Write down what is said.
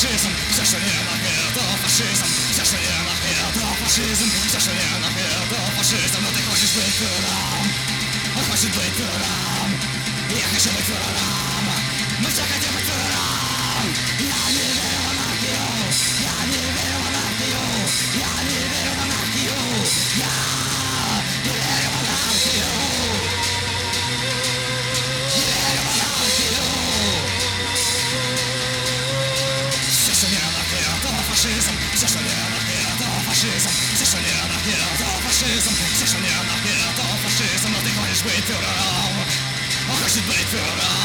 фашизм, все, что не на это фашизм, все, что не на это фашизм, все, что не на это фашизм. Но ты хочешь быть фюрером, он хочет быть фюрером, я хочу быть фюрером, мы все хотим быть фюрером. Я не верю в анархию, я не верю в анархию, я не верю в анархию, я не верю в анархию. Фашизм, все, что не анархия, это фашизм, все, что не анархия, это фашизм, все, что не анархия, это фашизм. Но ты хочешь быть фюрером, он хочет быть фюрером.